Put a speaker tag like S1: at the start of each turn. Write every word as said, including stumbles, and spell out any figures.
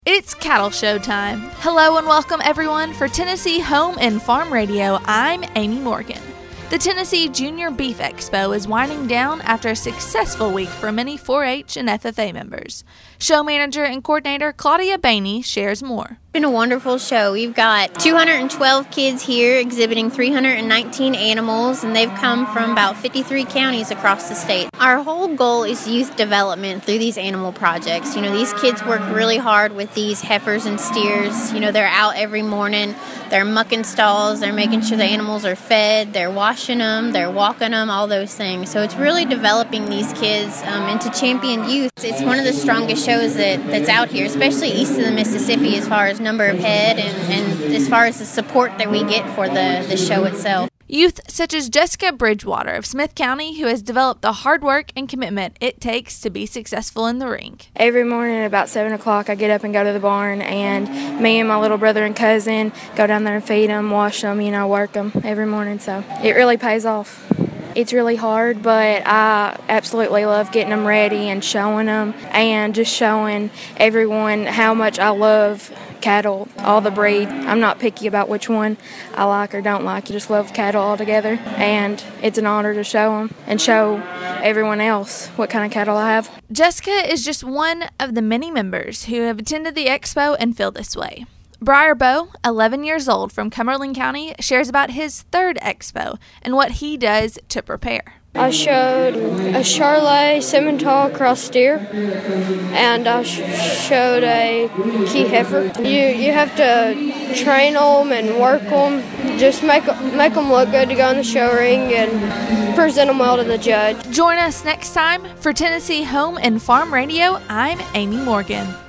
S1: It's cattle show time. Hello and welcome everyone for Tennessee Home and Farm Radio. I'm Amy Morgan. The Tennessee Junior Beef Expo is winding down after a successful week for many four H and F F A members. Show manager and coordinator Claudia Bainey shares more.
S2: It's been a wonderful show. We've got two hundred twelve kids here exhibiting three hundred nineteen animals, and they've come from about fifty-three counties across the state. Our whole goal is youth development through these animal projects. You know, these kids work really hard with these heifers and steers. You know, they're out every morning. They're mucking stalls. They're making sure the animals are fed. They're washing them. They're walking them, all those things. So it's really developing these kids um, into champion youth. It's one of the strongest shows that, that's out here, especially east of the Mississippi as far as number of head and, and as far as the support that we get for the, the show itself.
S1: Youth such as Jessica Bridgewater of Smith County, who has developed the hard work and commitment it takes to be successful in the ring.
S3: Every morning at about seven o'clock, I get up and go to the barn, and me and my little brother and cousin go down there and feed them, wash them, you know, work them every morning. So it really pays off. It's really hard, but I absolutely love getting them ready and showing them and just showing everyone how much I love cattle, all the breed. I'm not picky about which one I like or don't like. I just love cattle altogether, and it's an honor to show them and show everyone else what kind of cattle I have.
S1: Jessica is just one of the many members who have attended the expo and feel this way. Briar Bowe, eleven years old from Cumberland County, shares about his third expo and what he does to prepare.
S4: I showed a Charolais Simmental cross steer, and I sh- showed a key heifer. You you have to train them and work them, just make make them look good to go in the show ring and present them well to the judge.
S1: Join us next time for Tennessee Home and Farm Radio. I'm Amy Morgan.